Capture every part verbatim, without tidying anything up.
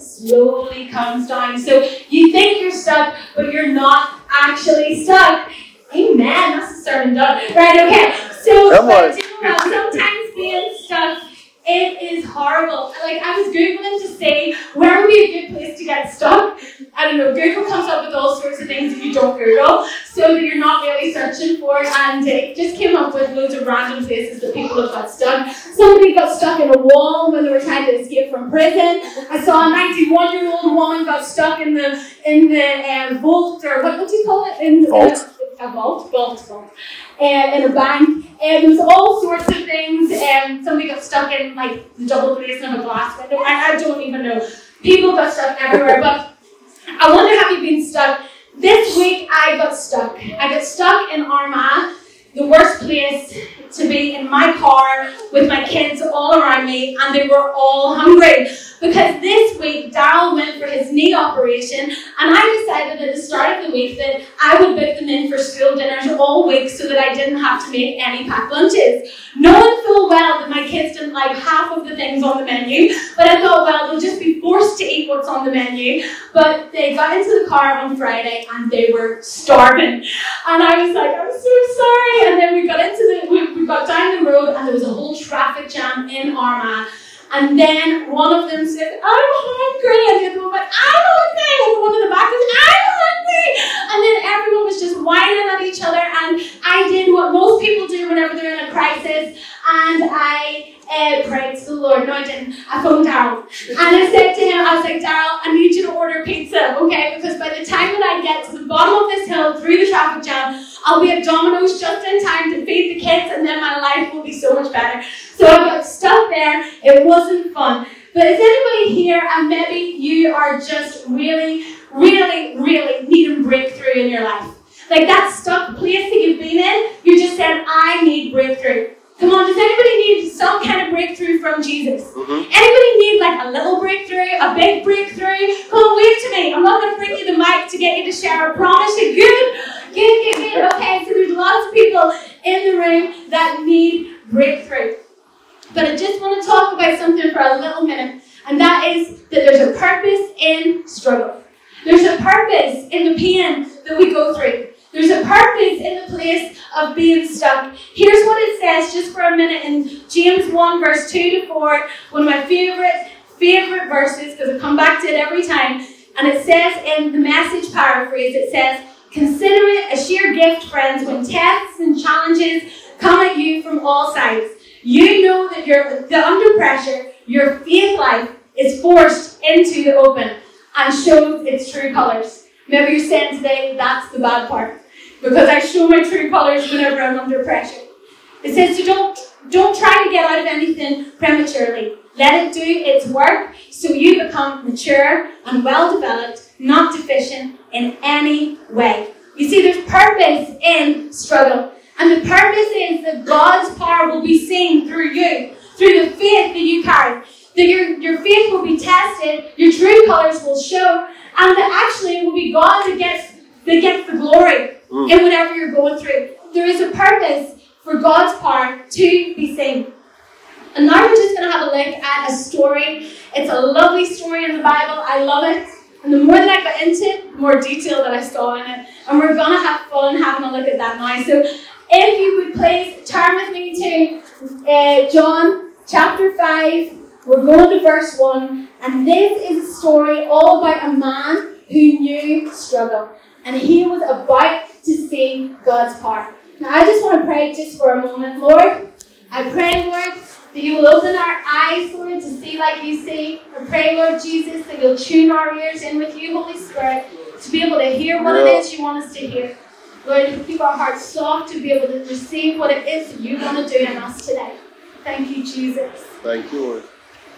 slowly comes down. So you think you're stuck, but you're not actually stuck. Amen. That's a sermon done. Right, okay. So, but, you know, sometimes being stuck, it is horrible. Like, I was Googling to see where would be a good place to get stuck. I don't know, Google comes up with all sorts of things that you don't Google, so that you're not really searching for, and it just came up with loads of random places that people have got stuck. Somebody got stuck in a wall when they were trying to escape from prison. I saw a ninety-one-year-old woman got stuck in the in the uh, vault, or what, what do you call it? In, vault. In a, a vault, vault, vault. Uh, in a bank. And there was all sorts of things. Um, somebody got stuck in like the double glazing of a glass window. I, I don't even know. People got stuck everywhere. But I wonder, have you been stuck? This week I got stuck. I got stuck in Armagh, the worst place to be, in my car with my kids all around me, and they were all hungry. Because this week, Darryl went for his knee operation, and I decided at the start of the week that I would book them in for school dinners all week so that I didn't have to make any packed lunches. Knowing full well that my kids didn't like half of the things on the menu, but I thought, well, they'll just be forced to eat what's on the menu. But they got into the car on Friday, and they were starving. And I was like, I'm so sorry. And then we got into the, we, we got down the road, and there was a whole traffic jam in Armagh. And then one of them said, I'm hungry. And the other one went, I'm hungry. And the one in the back was, I'm hungry. And then everyone was just whining at each other. And I did what most people do whenever they're in a crisis. And I uh, prayed to the Lord. No, I didn't. I phoned Darryl. And I said to him, I was like, Darryl, I need you to order pizza, okay? Because by the time that I get to the bottom of this hill through the traffic jam, I'll be at Domino's just in time to feed the kids, and then my life will be so much better. So I got stuck there. It wasn't fun. But is anybody here, and maybe you are just really, really, really needing breakthrough in your life? Like that stuck place that you've been in, you're just saying, I need breakthrough. Come on, does anybody need some kind of breakthrough from Jesus? Mm-hmm. Anybody need like a little breakthrough, a big breakthrough? Come on, wave to me. I'm not going to bring you the mic to get you to share a promise. You're good? Good, good, good. Okay, so there's lots of people in the room that need breakthrough. But I just want to talk about something for a little minute, and that is that there's a purpose in struggle. There's a purpose in the pain that we go through. There's a purpose in the place of being stuck. Here's what it says just for a minute in James one, verse two to four, one of my favourite, favourite verses, because I come back to it every time. And it says in the Message paraphrase, it says, consider it a sheer gift, friends, when tests and challenges come at you from all sides. You know that you're the under pressure, your faith life is forced into the open and shows its true colours. Maybe you're saying today, that's the bad part, because I show my true colours whenever I'm under pressure. It says, so don't, don't try to get out of anything prematurely. Let it do its work so you become mature and well-developed, not deficient in any way. You see, there's purpose in struggle. And the purpose is that God's power will be seen through you, through the faith that you carry. That your, your faith will be tested, your true colours will show, and that actually it will be God that gets, that gets the glory mm. in whatever you're going through. There is a purpose for God's power to be seen. And now we're just going to have a look at a story. It's a lovely story in the Bible. I love it. And the more that I got into it, the more detail that I saw in it. And we're going to have fun having a look at that now. So if you would please turn with me to uh, John chapter five. We're going to verse one. And this is a story all about a man who knew struggle. And he was about to see God's power. Now I just want to pray just for a moment. Lord, I pray, Lord, that you will open our eyes, Lord, to see like you see. I pray, Lord Jesus, that you'll tune our ears in with you, Holy Spirit, to be able to hear what it is you want us to hear. Lord, to keep our hearts soft, to be able to receive what it is that you want to do in us today. Thank you, Jesus. Thank you, Lord.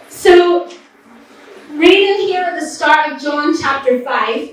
So, reading here at the start of John chapter five,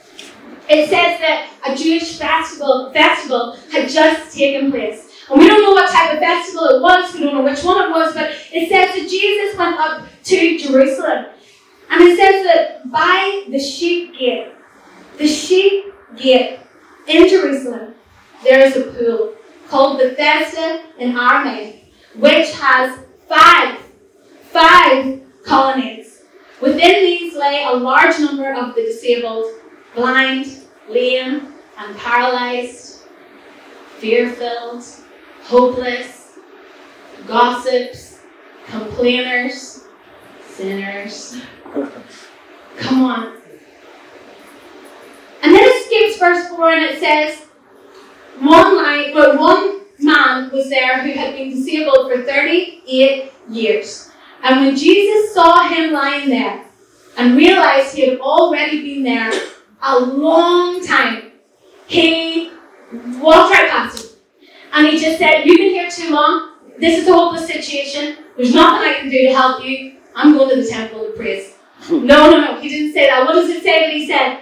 it says that a Jewish festival, festival had just taken place. And we don't know what type of festival it was, we don't know which one it was, but it says that Jesus went up to Jerusalem. And it says that by the sheep gate, the sheep gate in Jerusalem, there is a pool called Bethesda in Aramaic, which has five, five colonnades. Within these lay a large number of the disabled, blind, lame, and paralyzed, fear-filled, hopeless, gossips, complainers, sinners. Come on. And then it skips verse four and it says, one, line, well, one man was there who had been disabled for thirty-eight years. And when Jesus saw him lying there and realized he had already been there a long time, he walked right past him. And he just said, you've been here too long. This is a hopeless situation. There's nothing I can do to help you. I'm going to the temple to praise. No, no, no. He didn't say that. What does it say that he said?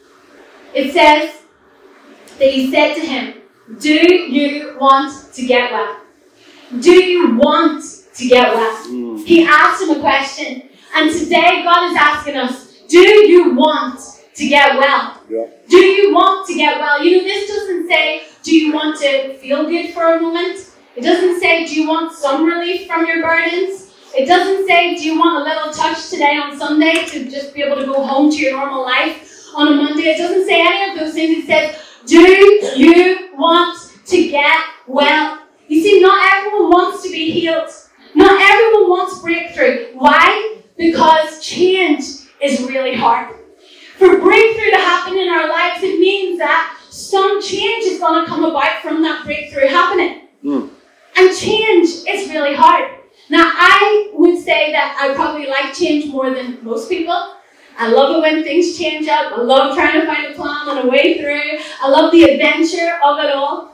It says that he said to him, do you want to get well? Do you want to get well? Mm. He asked him a question. And today God is asking us, do you want to get well? Yeah. Do you want to get well? You know, this doesn't say, do you want to feel good for a moment? It doesn't say, do you want some relief from your burdens? It doesn't say, do you want a little touch today on Sunday to just be able to go home to your normal life on a Monday? It doesn't say any of those things. It says, do you want to get well? You see, not everyone wants to be healed. Not everyone wants breakthrough. Why? Because change is really hard. For breakthrough to happen in our lives, it means that some change is going to come about from that breakthrough happening. Mm. And change is really hard. Now, I would say that I probably like change more than most people. I love it when things change up. I love trying to find a plan and a way through. I love the adventure of it all.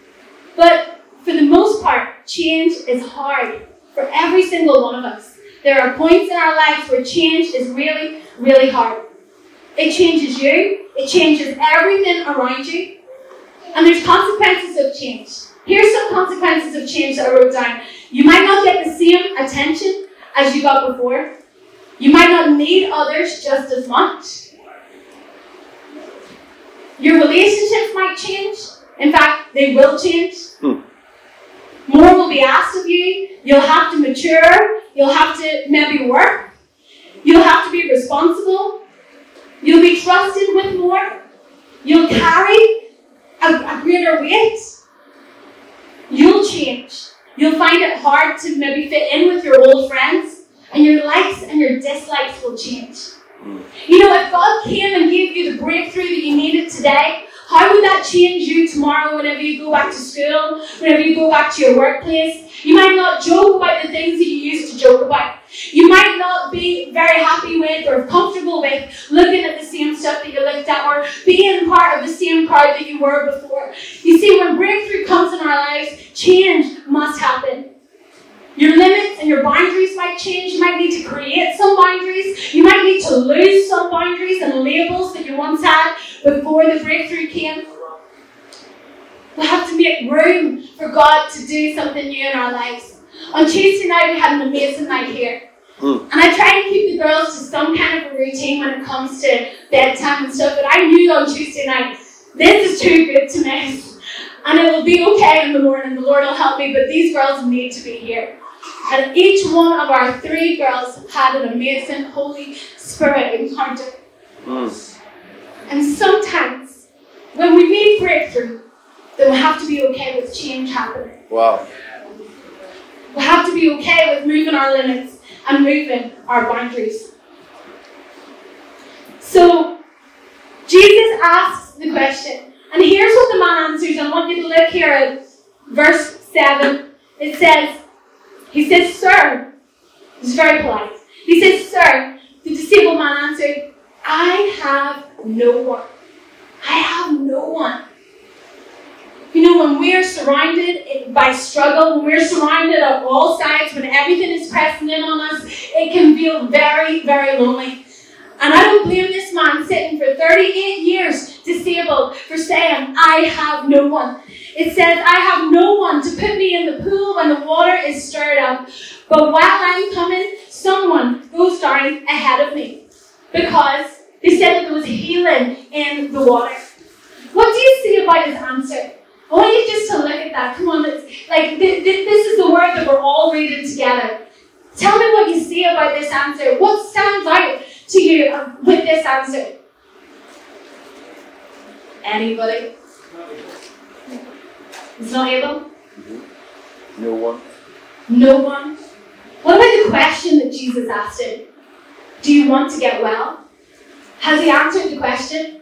But for the most part, change is hard for every single one of us. There are points in our lives where change is really, really hard. It changes you. It changes everything around you. And there's consequences of change. Here's some consequences of change that I wrote down. You might not get the same attention as you got before. You might not need others just as much. Your relationships might change. In fact, they will change. Hmm. More will be asked of you. You'll have to mature. You'll have to maybe work. You'll have to be responsible. You'll be trusted with more. You'll carry a, a greater weight. You'll change. You'll find it hard to maybe fit in with your old friends. And your likes and your dislikes will change. You know, if God came and gave you the breakthrough that you needed today, how would that change you tomorrow whenever you go back to school, whenever you go back to your workplace? You might not joke about the things that you used to joke about. You might not be very happy with or comfortable with looking at the same stuff that you looked at or being part of the same crowd that you were before. You see, when breakthrough comes in our lives, change must happen. Your limits and your boundaries might change. You might need to create some boundaries. You might need to lose some boundaries and labels that you once had before the breakthrough came. We'll have to make room for God to do something new in our lives. On Tuesday night, we had an amazing night here. Mm. And I try to keep the girls to some kind of a routine when it comes to bedtime and stuff. But I knew on Tuesday night, this is too good to miss. And it will be okay in the morning. The Lord will help me. But these girls need to be here. And each one of our three girls had an amazing Holy Spirit encounter. Mm. And sometimes, when we need breakthrough, then we have to be okay with change happening. Wow. We have to be okay with moving our limits and moving our boundaries. So, Jesus asks the question. And here's what the man answers. I want you to look here at verse seven. It says, He says, Sir, he's very polite. He says, Sir, the disabled man answered, I have no one. I have no one. You know, when we're surrounded by struggle, when we're surrounded on all sides, when everything is pressing in on us, it can feel very, very lonely. And I don't blame this man sitting for thirty-eight years disabled for saying, I have no one. It says, I have no one to put me in the pool when the water is stirred up. But while I'm coming, someone goes down ahead of me. Because they said that there was healing in the water. What do you see about his answer? I want you just to look at that. Come on, let's, like th- th- this is the word that we're all reading together. Tell me what you see about this answer. What stands out to you with this answer? Anybody? It's not able? Mm-hmm. No one. No one? What about the question that Jesus asked him? Do you want to get well? Has he answered the question?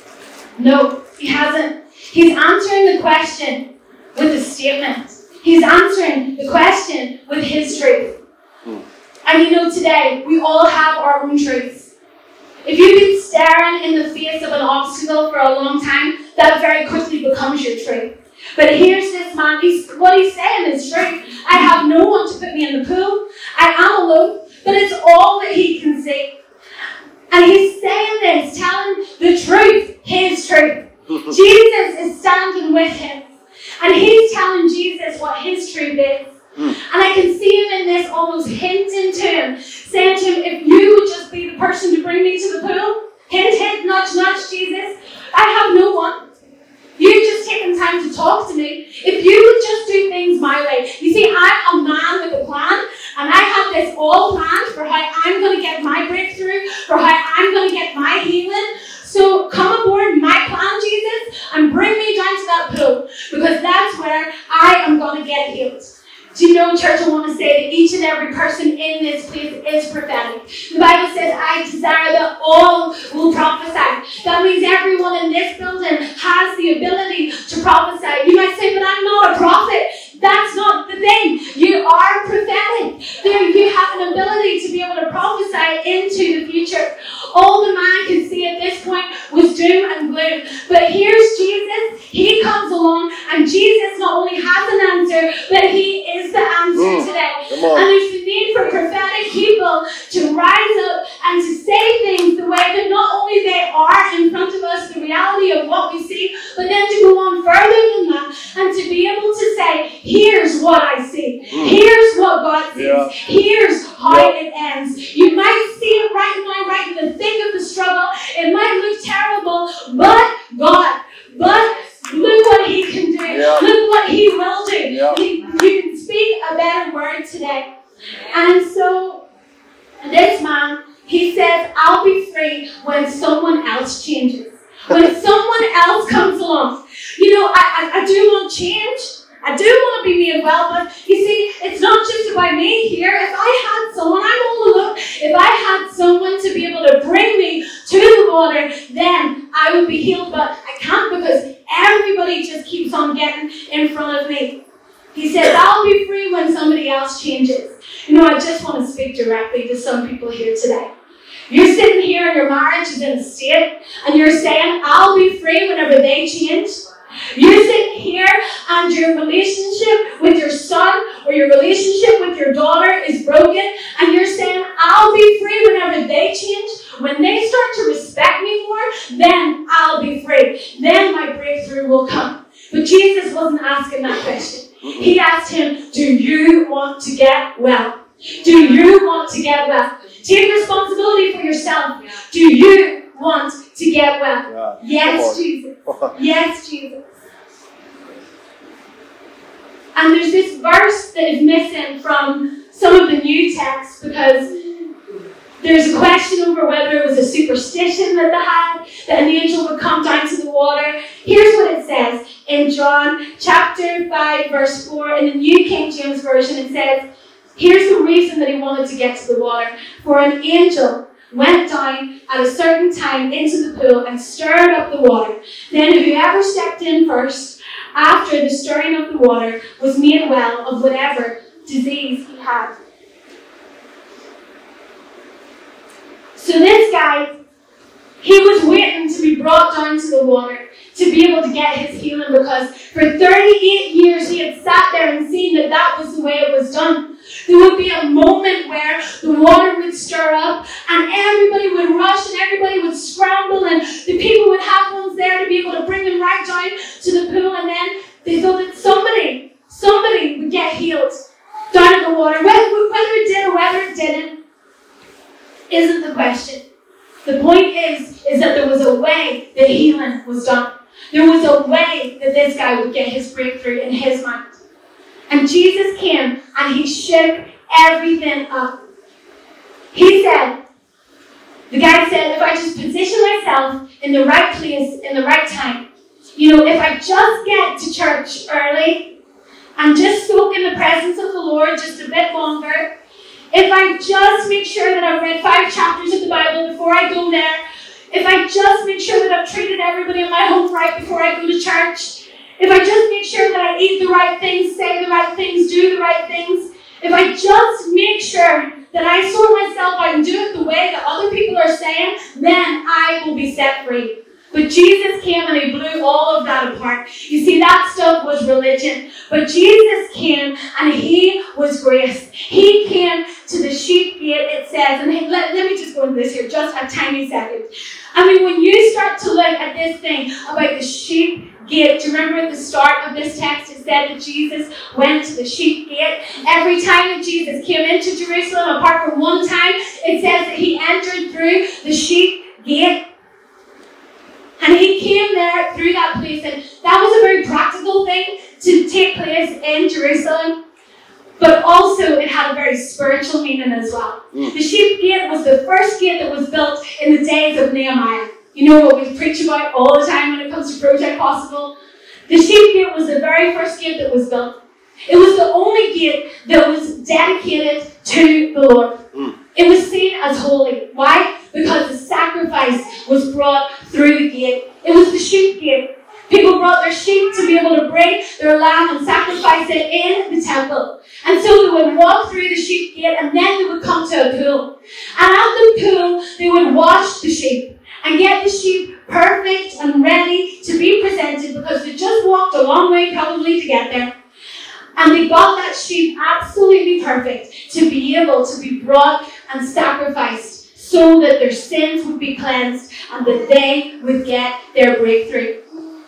No, he hasn't. He's answering the question with a statement. He's answering the question with his truth. Mm. And you know, today, we all have our own truths. If you've been staring in the face of an obstacle for a long time, that very quickly becomes your truth. But here's this man, he's, what he's saying is true. I have no one to put me in the pool. I am alone, but it's all that he can see. And he's saying this, telling the truth, his truth. Jesus is standing with him. And he's telling Jesus what his truth is. Mm. And I can see him in this, almost hinting to him, saying to him, if you would just be the person to bring me to the pool, hint, hint, nudge, nudge, Jesus, I have no one. You've just taken time to talk to me. If you would just do things my way. You see, I'm a man with a plan, and I have this all planned for how I'm going to get my breakthrough, for how I'm going to get my healing. So come aboard my plan, Jesus, and bring me down to that pool, because that's where I am going to get healed. Do you know, church, I want to say that each and every person in this place is prophetic. The Bible says, I desire that all will prophesy. That means everyone in this building has the ability to prophesy. You might say, but I'm not a prophet. That's not the thing. You are prophetic. There, you have an ability to be able to prophesy into the future. All the man could see at this point was doom and gloom. But here's Jesus. He comes along, and Jesus not only has an answer, but he is the answer mm, today. And there's the need for prophetic people to rise up and to say things the way that not only they are in front of us, the reality of what we see, but then to go on further than that and to be able to say, here's what I see. Mm. Here's what God sees. Yeah. Here's how yeah. it ends. You might see it right now, right in the thick of the struggle. It might look terrible, but God, but look what he can do. Yeah. Look what he will do. Yeah. He, you can speak a better word today. And so, this man, he says, I'll be free when someone else changes. When someone else comes along. You know, I, I, I do want change. I do want to be made well, but you see, it's not just about me here. If I had someone, I'm all alone. If I had someone to be able to bring me to the water, then I would be healed. But I can't, because everybody just keeps on getting in front of me. He says, I'll be free when somebody else changes. You know, I just want to speak directly to some people here today. You're sitting here and your marriage is in a state, and you're saying, I'll be free whenever they change. You're sitting here and your relationship with your son or your relationship with your daughter is broken, and you're saying, I'll be free whenever they change. When they start to respect me more, then I'll be free. Then my breakthrough will come. But Jesus wasn't asking that question. He asked him, do you want to get well? Do you want to get well? Take responsibility for yourself. Do you want to get well? Yes, Jesus. Yes, Jesus. And there's this verse that is missing from some of the new texts, because there's a question over whether it was a superstition that they had, that an angel would come down to the water. Here's what it says in John chapter five, verse four, in the New King James Version. It says, here's the reason that he wanted to get to the water. For an angel went down at a certain time into the pool and stirred up the water. Then whoever stepped in first, after the stirring of the water, was made well of whatever disease he had. So this guy, he was waiting to be brought down to the water to be able to get his healing, because for thirty-eight years he had sat there and seen that that was the way it was done. There would be a moment where the water would stir up and everybody would rush and everybody would scramble, and the people would have ones there to be able to bring them right down to the pool, and then they thought that somebody, somebody would get healed down in the water. Whether, whether it did or whether it didn't isn't the question. The point is, is that there was a way that healing was done. There was a way that this guy would get his breakthrough in his mind. And Jesus came and he shook everything up. He said, the guy said, if I just position myself in the right place, in the right time, you know, if I just get to church early and just soak in the presence of the Lord just a bit longer, if I just make sure that I've read five chapters of the Bible before I go there, if I just make sure that I've treated everybody in my home right before I go to church, if I just make sure that I eat the right things, say the right things, do the right things, if I just make sure that I sort myself out and do it the way that other people are saying, then I will be set free. But Jesus came and he blew all of that apart. You see, that stuff was religion. But Jesus came and he was grace. He came to the sheep gate, it says, and he, let, let me just go into this here, just a tiny second. I mean, when you start to look at this thing about the sheep gate, do you remember at the start of this text, it said that Jesus went to the sheep gate? Every time that Jesus came into Jerusalem, apart from one time, it says that he entered through the sheep gate. And he came there through that place, and that was a very practical thing to take place in Jerusalem. But also, it had a very spiritual meaning as well. Mm. The sheep gate was the first gate that was built in the days of Nehemiah. You know what we preach about all the time when it comes to Project Possible? The sheep gate was the very first gate that was built. It was the only gate that was dedicated to the Lord. Mm. It was seen as holy. Why? Because the sacrifice was brought through the gate. It was the sheep gate. People brought their sheep to be able to bring their lamb and sacrifice it in the temple. And so they would walk through the sheep gate, and then they would come to a pool. And at the pool, they would wash the sheep and get the sheep perfect and ready to be presented, because they just walked a long way probably to get there. And they got that sheep absolutely perfect to be able to be brought and sacrificed so that their sins would be cleansed and that they would get their breakthrough.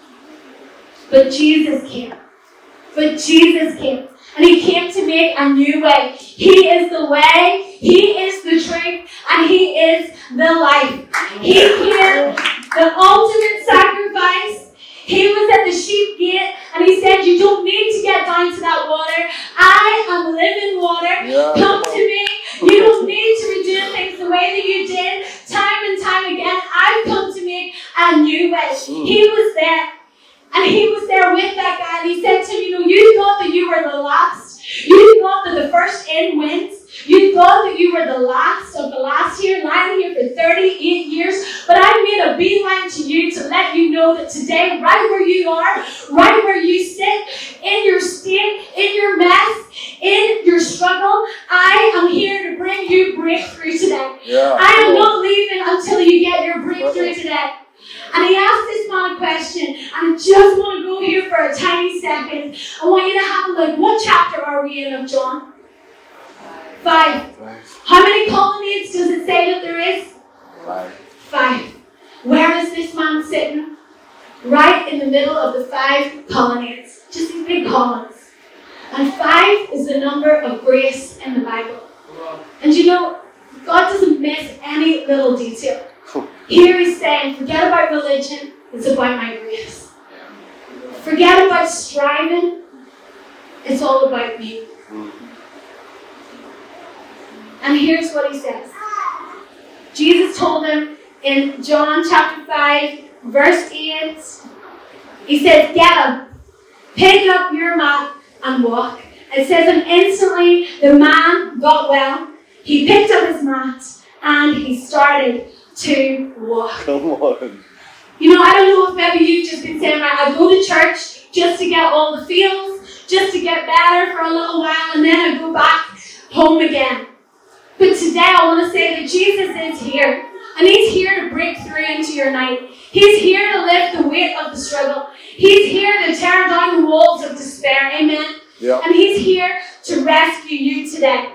But Jesus came. But Jesus came. And he came to make a new way. He is the way, he is the truth, and he is the life. He came, the ultimate sacrifice. He was at the sheep gate, and he said, you don't need to get down to that water. I am living water. Yeah. Come to me. You don't need to be doing things the way that you did time and time again. I've come to make a new way. Mm. He was there. And he was there with that guy, and he said to him, you know, you thought that you were the last. You thought that the first in wins. You thought that you were the last of the last here, lying here for thirty-eight years. But I made a beeline to you to let you know that today, right where you are, right where you sit, in your state, in your mess, in your struggle, I am here to bring you breakthrough today. Yeah. I am not leaving until you get your breakthrough today. And he asked this man a question, and I just want to go here for a tiny second. I want you to have a look. What chapter are we in of John? Five. Five. How many colonnades does it say that there is? Five. Five. Where is this man sitting? Right in the middle of the five colonnades. Just these big columns. And five is the number of grace in the Bible. And you know, God doesn't miss any little detail. Here he's saying, forget about religion, it's about my grace. Forget about striving, it's all about me. And here's what he says. Jesus told him in John chapter five, verse eight, he says, get up, pick up your mat and walk. It says, and instantly the man got well. He picked up his mat and he started to walk. Come on. You know, I don't know if maybe you've just been saying, right, I go to church just to get all the feels, just to get better for a little while, and then I go back home again. But today I want to say that Jesus is here, and he's here to break through into your night. He's here to lift the weight of the struggle. He's here to tear down the walls of despair. Amen. Yep. And he's here to rescue you today.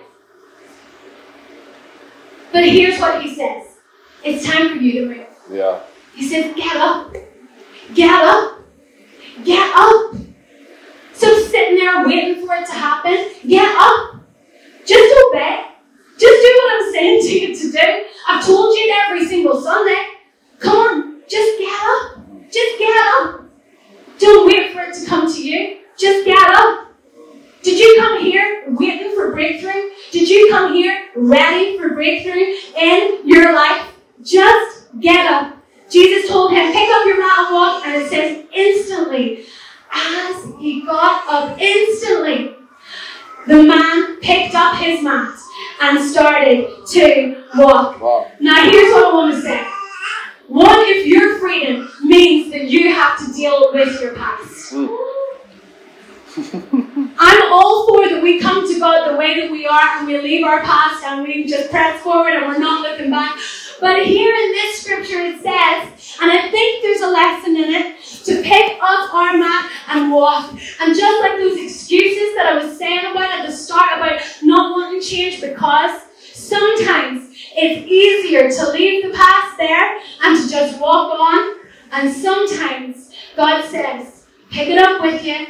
But here's what he says. It's time for you to move. Yeah. He says, get up. Get up. Get up. So sitting there waiting for it to happen, get up. Just obey. Just do what I'm saying to you to do. I've told you it every single Sunday. Come on. Just get up. Just get up. Don't wait for it to come to you. Just get up. Did you come here waiting for breakthrough? Did ready for breakthrough in your life, just get up. Jesus told him, pick up your mat and walk, and it says instantly, as he got up, instantly, the man picked up his mat and started to walk. Wow. Now here's what I want to say. What if your freedom means that you have to deal with your past? Mm. I'm all for that we come to God the way that we are and we leave our past and we just press forward and we're not looking back. But here in this scripture it says, and I think there's a lesson in it, to pick up our mat and walk. And just like those excuses that I was saying about at the start about not wanting change, because sometimes it's easier to leave the past there and to just walk on. And sometimes God says, pick it up with you,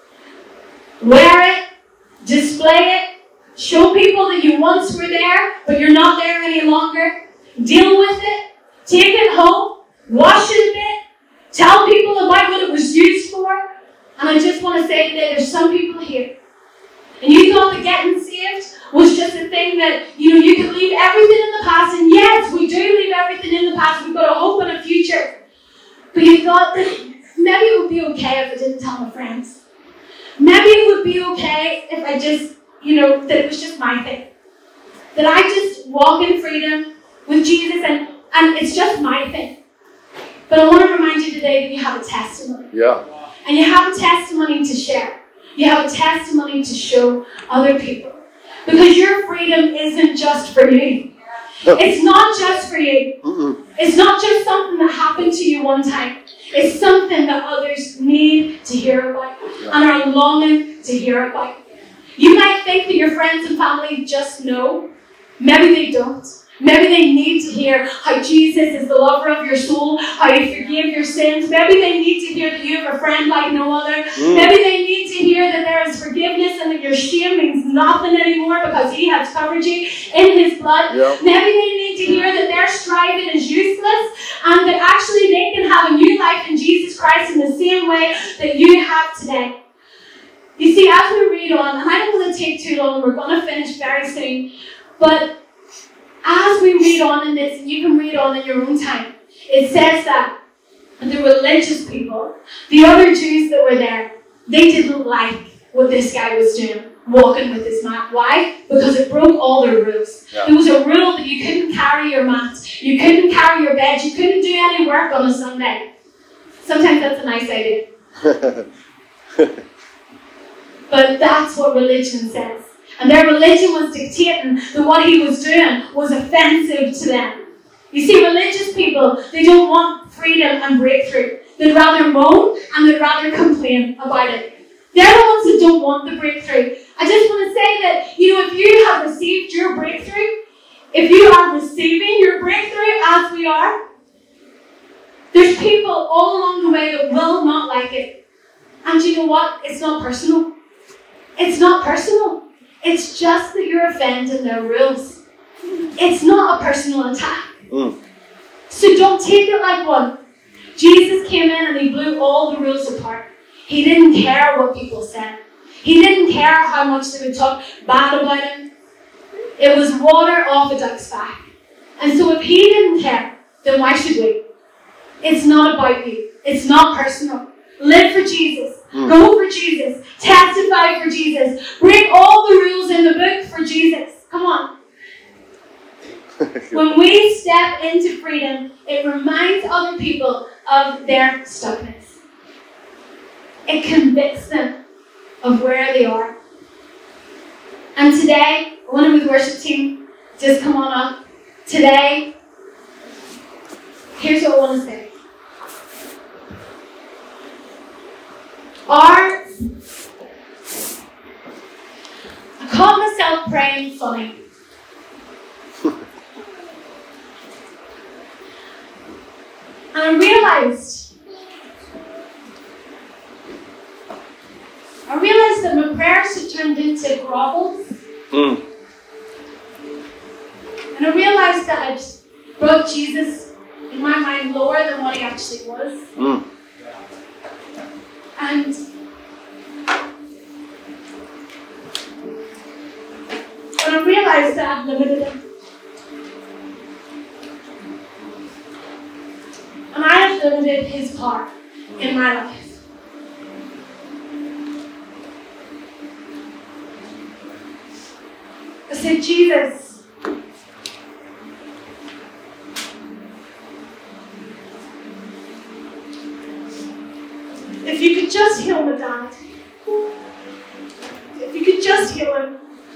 wear it, display it, show people that you once were there, but you're not there any longer. Deal with it, take it home, wash it a bit, tell people about what it was used for. And I just want to say today, there's some people here, and you thought that getting saved was just a thing that, you know, you could leave everything in the past. And yes, we do leave everything in the past. We've got a hope and a future. But you thought that maybe it would be okay if I didn't tell my friends. Maybe it would be okay if I just, you know, that it was just my thing. That I just walk in freedom with Jesus and, and it's just my thing. But I want to remind you today that you have a testimony. Yeah. And you have a testimony to share. You have a testimony to show other people. Because your freedom isn't just for you. It's not just for you. Mm-mm. It's not just something that happened to you one time. It's something that others need to hear about and are longing to hear about. You might think that your friends and family just know. Maybe they don't. Maybe they need to hear how Jesus is the lover of your soul, how he forgave your sins. Maybe they need to hear that you have a friend like no other. Mm. Maybe they need to hear that there is forgiveness and that your shame means nothing anymore because he has covered you in his blood. Yep. Maybe they need to hear that their striving is useless and that actually they can have a new life in Jesus Christ in the same way that you have today. You see, as we read on, and I don't want to take too long, we're going to finish very soon, but as we read on in this, and you can read on in your own time, it says that the religious people, the other Jews that were there, they didn't like what this guy was doing, walking with his mat. Why? Because it broke all their rules. Yeah. There was a rule that you couldn't carry your mat, you couldn't carry your bed, you couldn't do any work on a Sunday. Sometimes that's a nice idea. But that's what religion says. And their religion was dictating that what he was doing was offensive to them. You see, religious people, they don't want freedom and breakthrough. They'd rather moan and they'd rather complain about it. They're the ones that don't want the breakthrough. I just want to say that, you know, if you have received your breakthrough, if you are receiving your breakthrough as we are, there's people all along the way that will not like it. And you know what? It's not personal. It's not personal. It's just that you're offending their rules. It's not a personal attack. Mm. So don't take it like one. Jesus came in and he blew all the rules apart. He didn't care what people said. He didn't care how much they would talk bad about him. It was water off a duck's back. And so if he didn't care, then why should we? It's not about you. It's not personal. Live for Jesus. Mm. Go for Jesus. Testify for Jesus. Break all the rules in the book for Jesus. Come on. When we step into freedom, it reminds other people of their stuckness. It convicts them of where they are. And today, I want to with the worship team, just come on up. Today, here's what I want to say. Our, I caught myself praying funny. And I realized, I realized that my prayers had turned into grovels. Mm. And I realized that I'd brought Jesus in my mind lower than what he actually was. Mm. And when I realized realized that limited him. And I have limited his part in my life. I said, Jesus, if you could just heal my dad, if you could just heal him,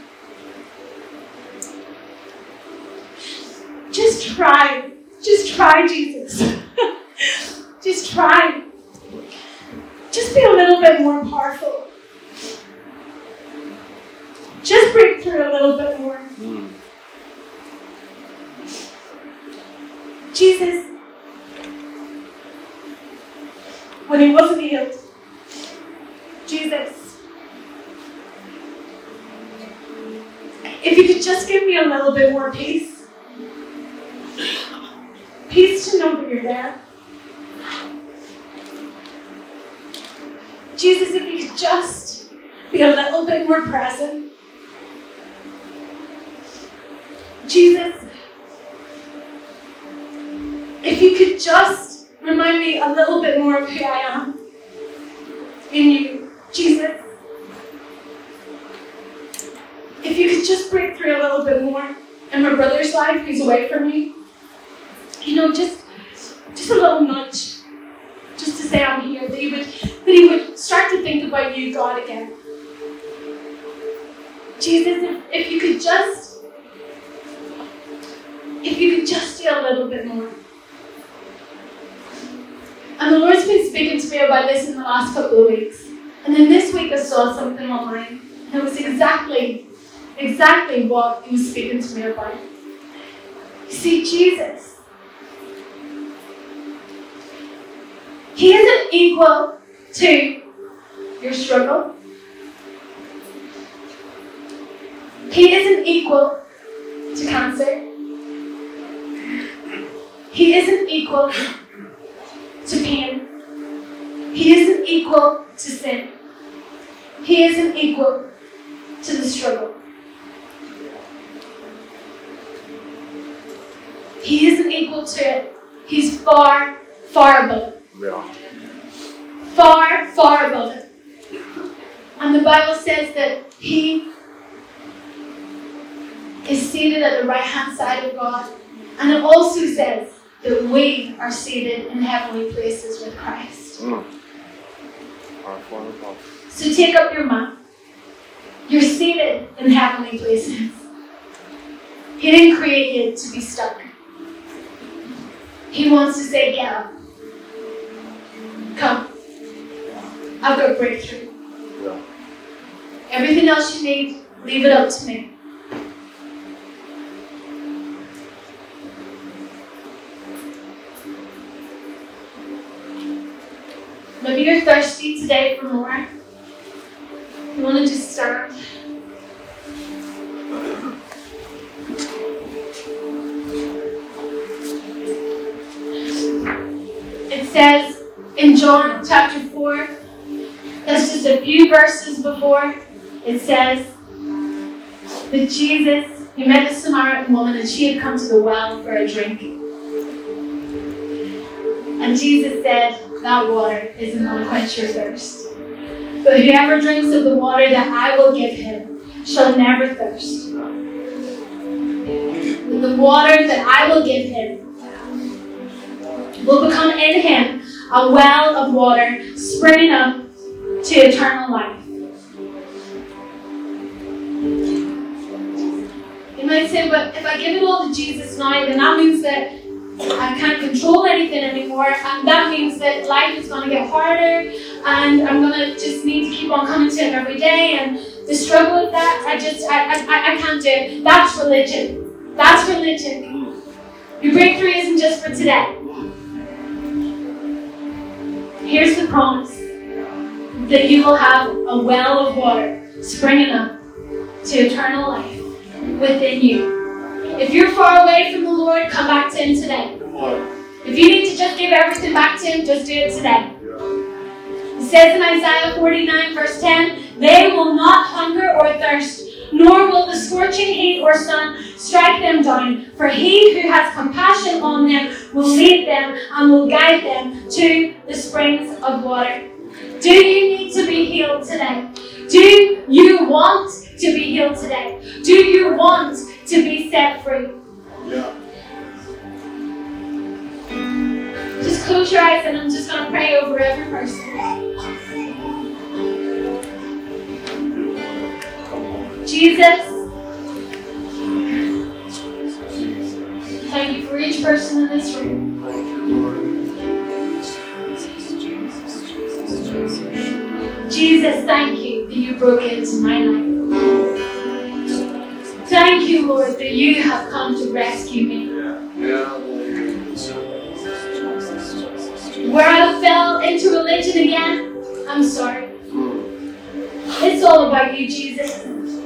just try, just try, Jesus. Just try. Just be a little bit more powerful. Just break through a little bit more. Mm. Jesus, when he wasn't healed, Jesus, if you could just give me a little bit more peace. Peace to know that you're there. Jesus, if you could just be a little bit more present. Jesus, if you could just remind me a little bit more of who I am in you. Jesus, if you could just break through a little bit more in my brother's life who's away from me. You know, just, just a little nudge. Just to say I'm here. That he would, that he would start to think about you, God, again. Jesus, if, if you could just, if you could just do a little bit more. And the Lord's been speaking to me about this in the last couple of weeks. And then this week I saw something online. And it was exactly, exactly what he was speaking to me about. You see, Jesus, he isn't equal to your struggle. He isn't equal to cancer. He isn't equal to pain. He isn't equal to sin. He isn't equal to the struggle. He isn't equal to it. He's far, far above it. Yeah. Far, far above it. And the Bible says that he is seated at the right hand side of God. And it also says that we are seated in heavenly places with Christ. Mm. So take up your mat. You're seated in heavenly places. He didn't create you to be stuck. He wants to say, get up. Come. I've got a breakthrough. Yeah. Everything else you need, leave it up to me. Maybe you're thirsty today for more. You want to just stand. It says in John chapter four, that's just a few verses before, it says that Jesus, he met a Samaritan woman and she had come to the well for a drink. And Jesus said, that water isn't going to quench your thirst. But whoever drinks of the water that I will give him shall never thirst. But the water that I will give him will become in him a well of water springing up to eternal life. You might say, but if I give it all to Jesus now, then that means that I can't control anything anymore, and that means that life is going to get harder, and I'm going to just need to keep on coming to him every day, and the struggle with that, I just, I, I, I can't do it. That's religion. That's religion. Your breakthrough isn't just for today. Here's the promise, that you will have a well of water springing up to eternal life within you. If you're far away from the Lord, come back to him today. If you need to just give everything back to him, just do it today. It says in Isaiah forty-nine verse ten, they will not hunger or thirst nor will the scorching heat or sun strike them down. For he who has compassion on them will lead them and will guide them to the springs of water. Do you need to be healed today? Do you want to be healed today? Do you want to be set free? Yeah. Just close your eyes and I'm just going to pray over every person. Jesus, thank you for each person in this room. Jesus, thank you that you broke into my life. Thank you, Lord, that you have come to rescue me. Where I fell into religion again, I'm sorry. It's all about you, Jesus.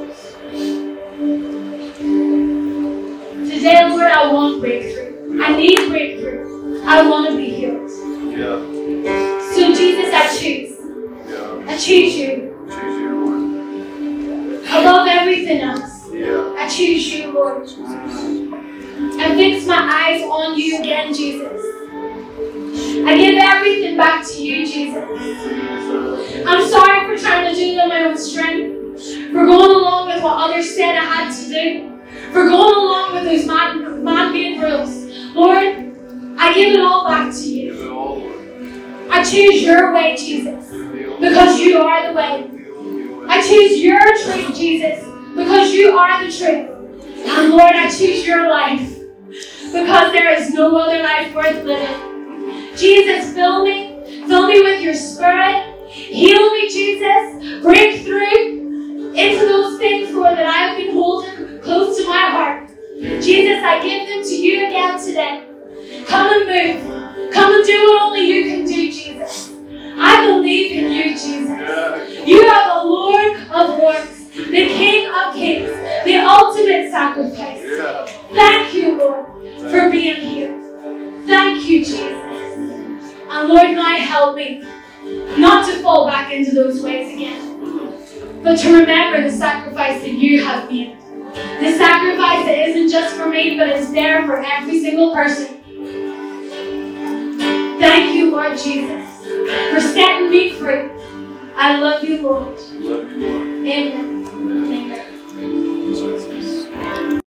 Today, Lord, I want breakthrough. I need breakthrough. I want to be healed. Yeah. So, Jesus, I choose. Yeah. I choose you. Choose you, Lord. Above everything else. Yeah. I choose you, Lord. I fix my eyes on you again, Jesus. I give everything back to you, Jesus. I'm sorry for trying to do it on my own strength. For going along with what others said I had to do. For going along with those man- man-made rules. Lord, I give it all back to you. Give it all, Lord. I choose your way, Jesus. Because you are the way. I choose your truth, Jesus. Because you are the truth. And Lord, I choose your life. Because there is no other life worth living. Jesus, fill me. Fill me with your spirit. Heal me, Jesus. Break through into those things, Lord, that I have been holding close to my heart. Jesus, I give them to you again today. Come and move. Come and do what only you can do, Jesus. I believe in you, Jesus. You are the Lord of Lords, the King of Kings, the ultimate sacrifice. Thank you, Lord, for being here. Thank you, Jesus. And Lord, now help me not to fall back into those ways again, but to remember the sacrifice that you have made. The sacrifice that isn't just for me, but is there for every single person. Thank you, Lord Jesus, for setting me free. I love you, Lord. Love you, Lord. Amen.